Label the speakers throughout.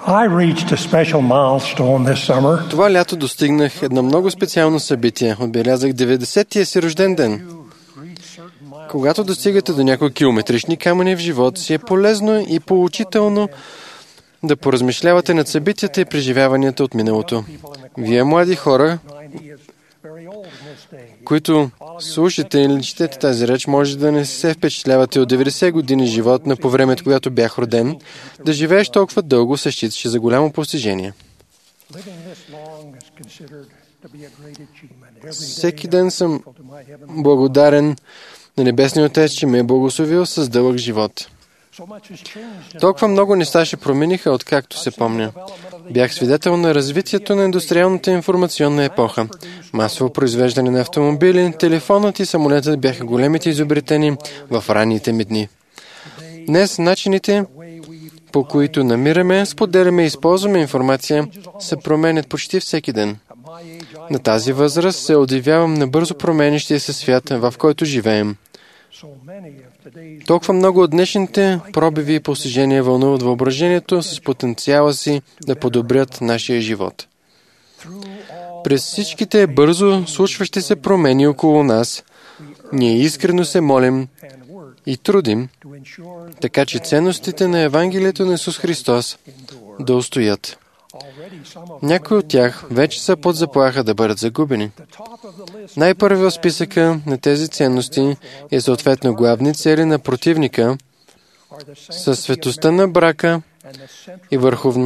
Speaker 1: I reached a special milestone this summer.
Speaker 2: Това лято достигнах едно много специално събитие. Отбелязах 90-тия си рожден ден. Когато достигате до някои километрични камъни в живота си, е полезно и поучително да поразмишлявате над събитията и преживяванията от миналото. Вие, млади хора, които слушате или четете тази реч, може да не се впечатлявате от 90 години живот на по времето, когато бях роден. Да живееш толкова дълго се считаше за голямо постижение. Всеки ден съм благодарен на Небесния Отец, че ме е благословил с дълъг живот. Толкова много неща се промениха, откакто се помня. Бях свидетел на развитието на индустриалната информационна епоха. Масово произвеждане на автомобили, телефонът и самолетът бяха големите изобретени в ранните ми дни. Днес начините, по които намираме, споделяме и използваме информация, се променят почти всеки ден. На тази възраст се удивявам на бързо променящия се свят, в който живеем. Толкова много от днешните пробиви и постижения вълнуват въображението с потенциала си да подобрят нашия живот. През всичките бързо случващи се промени около нас, ние искрено се молим и трудим, така че ценностите на Евангелието на Исус Христос да устоят. Някои от тях вече са под заплаха да бъдат загубени. Най-първи в списъка на тези ценности е съответно главни цели на противника със светостта на брака и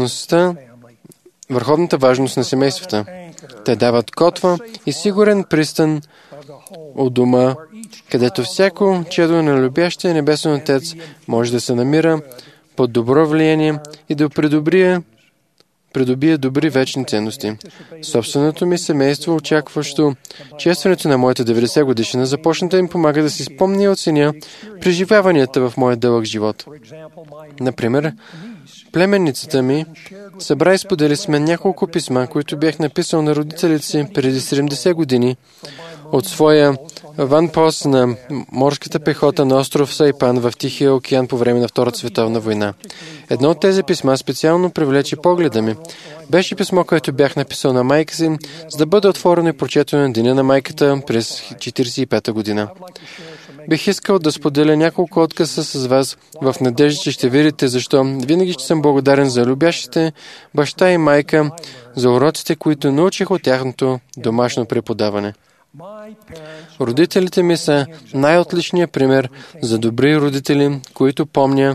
Speaker 2: върховната важност на семействата. Те дават котва и сигурен пристан у дома, където всяко чедо на любящия Небесен Отец може да се намира под добро влияние и да придобие добри вечни ценности. Собственото ми семейство, очакващо честването на моята 90 годишна, започна да им помага да си спомня и оценя преживяванията в моя дълъг живот. Например, племенницата ми събра и сподели с мен няколко писма, които бях написал на родителите си преди 70 години от своя аванпост на морската пехота на остров Сайпан в Тихия океан по време на Втората световна война. Едно от тези писма специално привлече погледа ми. Беше писмо, което бях написал на майка си, за да бъде отворено и прочетено на деня на майката през 1945 година. Бих искал да споделя няколко откъса с вас в надежда, че ще видите защо винаги ще съм благодарен за любящите баща и майка, за уроците, които научих от тяхното домашно преподаване. Родителите ми са най-отличният пример за добри родители, които помня,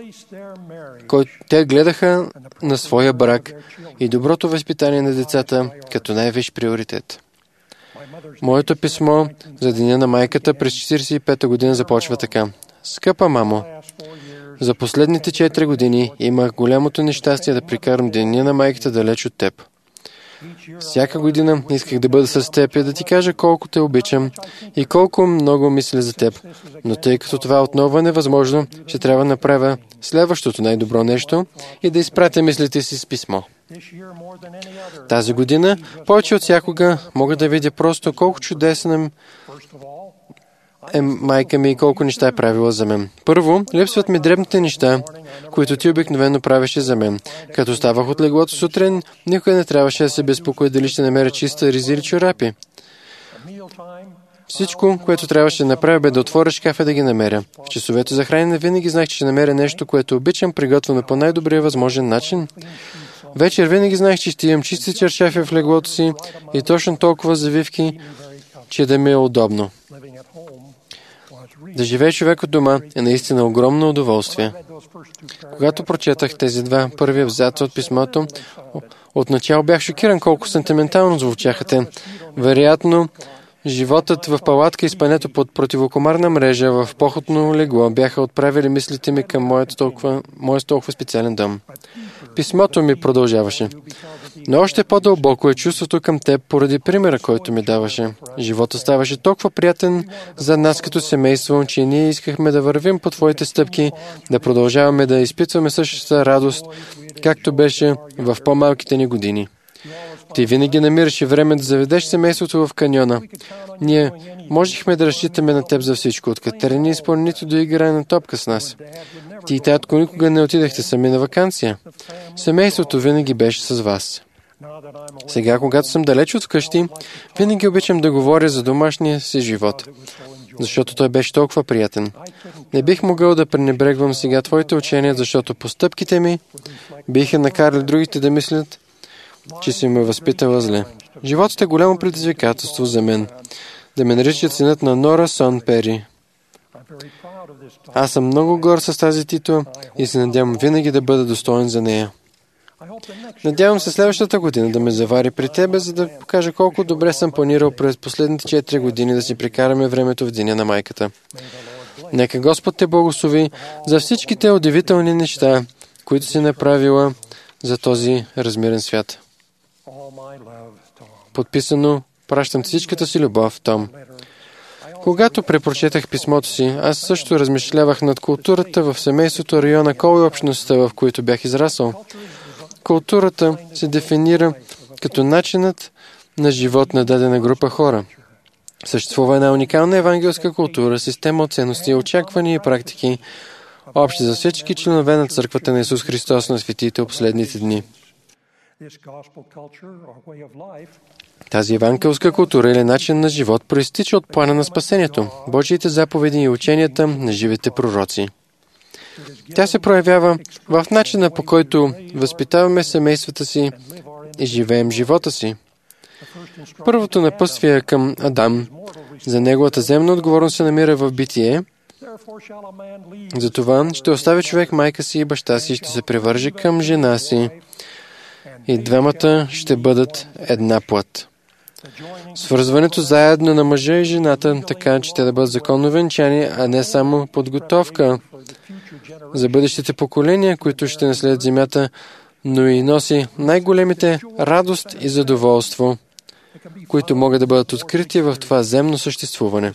Speaker 2: те гледаха на своя брак и доброто възпитание на децата като най-висш приоритет. Моето писмо за деня на майката през 1945 година започва така. Скъпа мамо, за последните 4 години имах голямото нещастие да прекарам деня на майката далеч от теб. Всяка година исках да бъда с теб и да ти кажа колко те обичам и колко много мисля за теб. Но тъй като това отново е невъзможно, ще трябва да направя следващото най-добро нещо и да изпратя мислите си с писмо. Тази година, повече от всякога, мога да видя просто колко чудесна е майка ми и колко неща е правила за мен. Първо, липсват ми дребните неща, които ти обикновено правеше за мен. Като ставах от леглото сутрин, никой не трябваше да се безпокои дали ще намеря чиста ризи или чорапи. Всичко, което трябваше да направя, бе да отворя шкафа да ги намеря. В часовете за хранене винаги знаех, че ще намеря нещо, което обичам, приготвено по най-добрия възможен начин. Вечер винаги знаех, че ще имам чисти чершафи в леглото си и точно толкова завивки, че да ми е удобно. Да живее човек от дома е наистина огромно удоволствие. Когато прочетах тези два първи абзаца от писмото, отначало бях шокиран колко сентиментално звучаха те. Вероятно, животът в палатка и спането под противокомарна мрежа в походно легло бяха отправили мислите ми към моят толкова специален дом. Писмото ми продължаваше. Но още по-дълбоко е чувството към теб поради примера, който ми даваше. Животът ставаше толкова приятен за нас като семейство, че ние искахме да вървим по твоите стъпки, да продължаваме да изпитваме същата радост, както беше в по-малките ни години. Ти винаги намираше време да заведеш семейството в каньона. Ние можехме да разчитаме на теб за всичко, откъде не изпълни нито до играе на топка с нас. Ти и татко никога не отидахте сами на ваканция. Семейството винаги беше с вас. Сега, когато съм далеч от вкъщи, винаги обичам да говоря за домашния си живот, защото той беше толкова приятен. Не бих могъл да пренебрегвам сега твоите учения, защото постъпките ми биха накарали другите да мислят, че си ме възпитала зле. Животът е голямо предизвикателство за мен. Да ме наричат синът на Нора Сон Пери. Аз съм много гор с тази титла и се надявам винаги да бъда достоен за нея. Надявам се следващата година да ме завари при тебе, за да покажа колко добре съм планирал през последните 4 години да си прекараме времето в деня на майката. Нека Господ те благослови за всичките удивителни неща, които си направила за този размирен свят. Подписано, пращам всичката си любов, Том. Когато препрочетах писмото си, аз също размишлявах над културата в семейството, района, Кол и общността, в които бях израсъл. Културата се дефинира като начинът на живот на дадена група хора. Съществува една уникална евангелска култура, система от ценности, очаквания и практики, общи за всички членове на Църквата на Исус Христос на светите от последните дни. Тази евангелска култура или начин на живот проистича от плана на спасението, Божиите заповеди и ученията на живите пророци. Тя се проявява в начина, по който възпитаваме семействата си и живеем живота си. Първото напътствие към Адам за неговата земна отговорност се намира в Битие. Затова ще остави човек майка си и баща си, ще се привърже към жена си и двамата ще бъдат една плът. Свързването заедно на мъжа и жената, така че те да бъдат законно венчани, а не само подготовка за бъдещите поколения, които ще наследят земята, но и носи най-големите радост и задоволство, които могат да бъдат открити в това земно съществуване.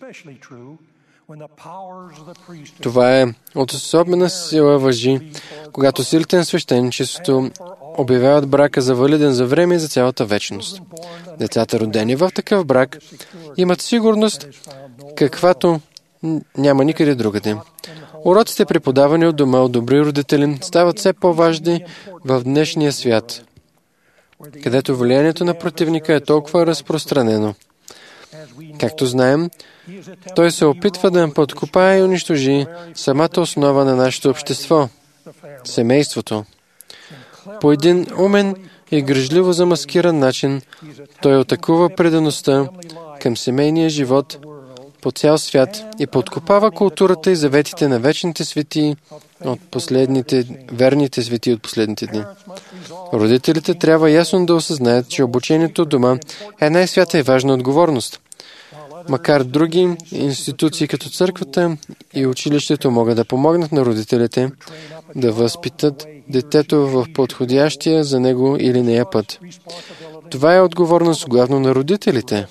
Speaker 2: Това е от особена сила въжи, когато силите на свещеничеството обявяват брака за валиден за време и за цялата вечност. Децата, родени в такъв брак, имат сигурност, каквато няма никъде другаде. Уроците, преподавани от дома от добри родители, стават все по-важни в днешния свят, където влиянието на противника е толкова разпространено. Както знаем, той се опитва да подкопае и унищожи самата основа на нашето общество – семейството. По един умен и грижливо замаскиран начин той атакува предаността към семейния живот по цял свят и подкопава културата и заветите на вечните светии от верните светии от последните дни. Родителите трябва ясно да осъзнаят, че обучението от дома е най-свята и важна отговорност. Макар други институции като църквата и училището могат да помогнат на родителите да възпитат детето в подходящия за него или нея път. Това е отговорност главно на родителите.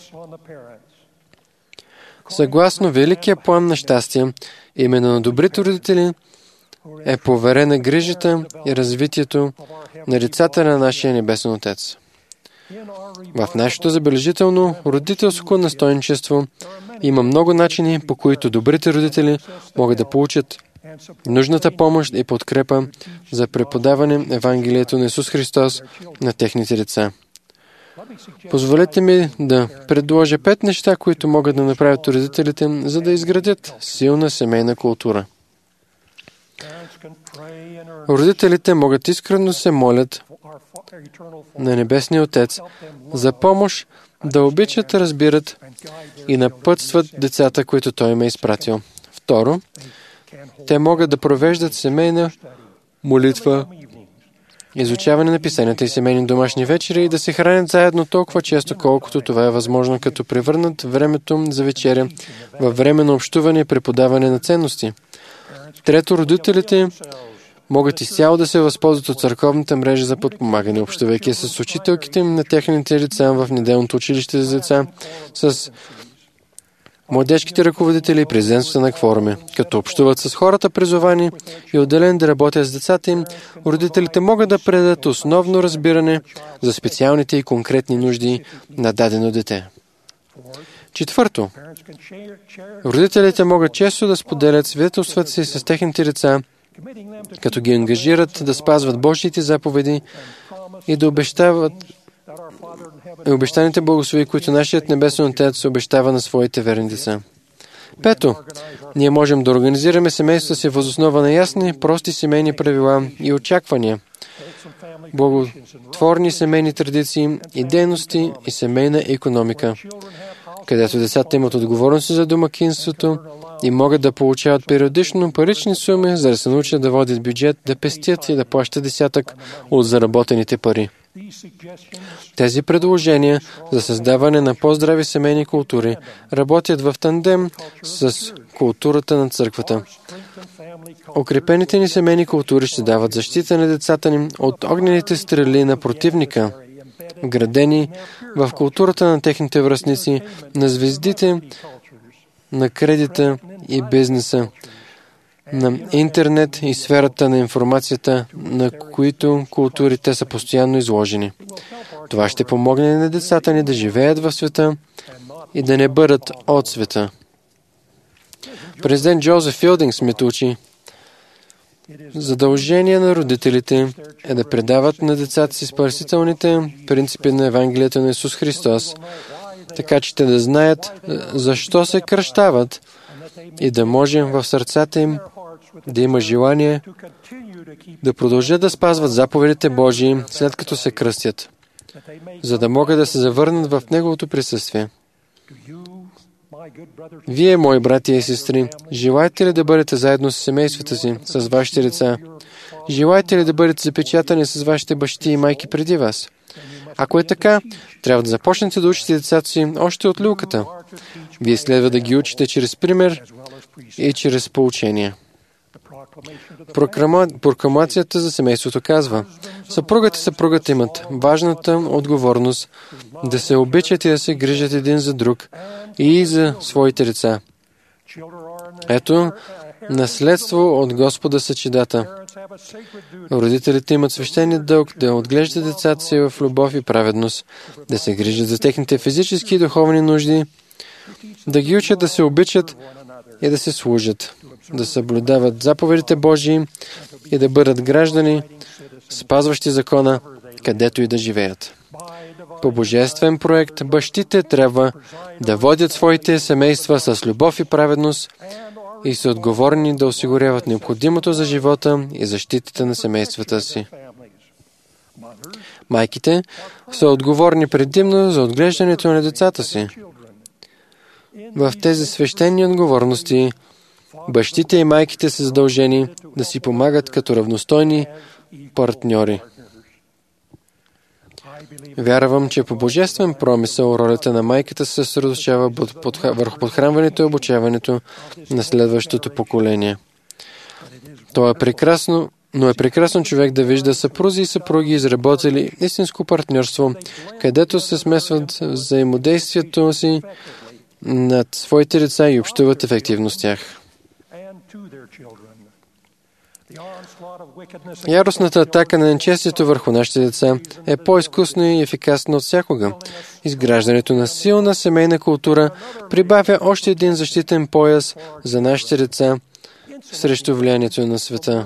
Speaker 2: Съгласно великия план на щастие, именно на добрите родители е поверена грижата и развитието на децата на нашия Небесен Отец. В нашето забележително родителско настойничество има много начини, по които добрите родители могат да получат нужната помощ и подкрепа за преподаване Евангелието на Исус Христос на техните деца. Позволете ми да предложа 5 неща, които могат да направят родителите, за да изградят силна семейна култура. Родителите могат искрено се молят на Небесния Отец за помощ да обичат, разбират и напътстват децата, които Той им е изпратил. Второ, те могат да провеждат семейна молитва, изучаване на писанията и семейни домашни вечери и да се хранят заедно толкова често, колкото това е възможно, като превърнат времето за вечеря във време на общуване и преподаване на ценности. Трето, родителите могат изцяло да се възползват от църковната мрежа за подпомагане, общувайки с учителките на техните деца в неделното училище за деца, с младежките ръководители и президентствата на кворуми. Като общуват с хората, призовани и отделени да работят с децата им, родителите могат да предадат основно разбиране за специалните и конкретни нужди на дадено дете. Четвърто, родителите могат често да споделят свидетелствата си с техните деца, като ги ангажират да спазват Божиите заповеди и да обещават обещаните благослови, които нашият Небесен Отец обещава на своите верни деца. Пето, ние можем да организираме семейството си въз основа на ясни, прости семейни правила и очаквания, благотворни семейни традиции и дейности и семейна икономика, където децата имат отговорност за домакинството и могат да получават периодично парични суми, за да се научат да водят бюджет, да пестят и да плащат десятък от заработените пари. Тези предложения за създаване на по-здрави семейни култури работят в тандем с културата на църквата. Укрепените ни семейни култури ще дават защита на децата ни от огнените стрели на противника, вградени в културата на техните връстници, на звездите, на кредита и бизнеса, на интернет и сферата на информацията, на които култури те са постоянно изложени. Това ще помогне на децата ни да живеят в света и да не бъдат от света. Президент Джозеф Филдинг Смит учи: задължение на родителите е да предават на децата си спасителните принципи на Евангелието на Исус Христос, така че те да знаят защо се кръщават и да може в сърцата им да има желание да продължат да спазват заповедите Божии, след като се кръстят, за да могат да се завърнат в Неговото присъствие. Вие, мои братя и сестри, желаете ли да бъдете заедно с семействата си, с вашите деца? Желаете ли да бъдете запечатани с вашите бащи и майки преди вас? Ако е така, трябва да започнете да учите децата си още от люлката. Вие следва да ги учите чрез пример и чрез поучение. Прокламацията за семейството казва: съпругът и съпругата имат важната отговорност да се обичат и да се грижат един за друг и за своите деца. Ето, наследство от Господа са чедата. Родителите имат свещения дълг да отглеждат децата си в любов и праведност, да се грижат за техните физически и духовни нужди, да ги учат да се обичат и да се служат, да съблюдават заповедите Божии и да бъдат граждани, спазващи закона, където и да живеят. По божествен проект, бащите трябва да водят своите семейства с любов и праведност и са отговорни да осигуряват необходимото за живота и защитата на семействата си. Майките са отговорни предимно за отглеждането на децата си. В тези свещени отговорности бащите и майките са задължени да си помагат като равностойни партньори. Вярвам, че по божествен промисъл ролята на майката се съсредоточава върху подхранването и обучаването на следващото поколение. То е прекрасно, но е прекрасно човек да вижда съпрузи и съпруги изработили истинско партньорство, където се смесват взаимодействието си над своите деца и общуват ефективно с тях. Яростната атака на нечестието върху нашите деца е по-изкусно и ефикасно от всякога. Изграждането на силна семейна култура прибавя още един защитен пояс за нашите деца срещу влиянието на света.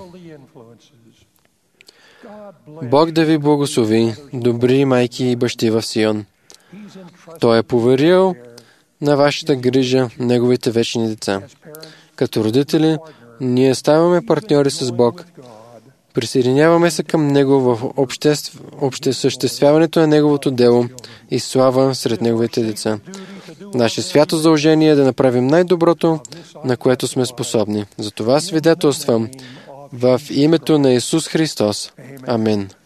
Speaker 2: Бог да ви благослови, добри майки и бащи в Сион. Той е поверил на вашата грижа неговите вечни деца. Като родители, ние ставаме партньори с Бог. Присъединяваме се към Него в съществяването на Неговото дело и слава сред Неговите деца. Наше свято задължение е да направим най-доброто, на което сме способни. Затова свидетелствам в името на Исус Христос. Амин.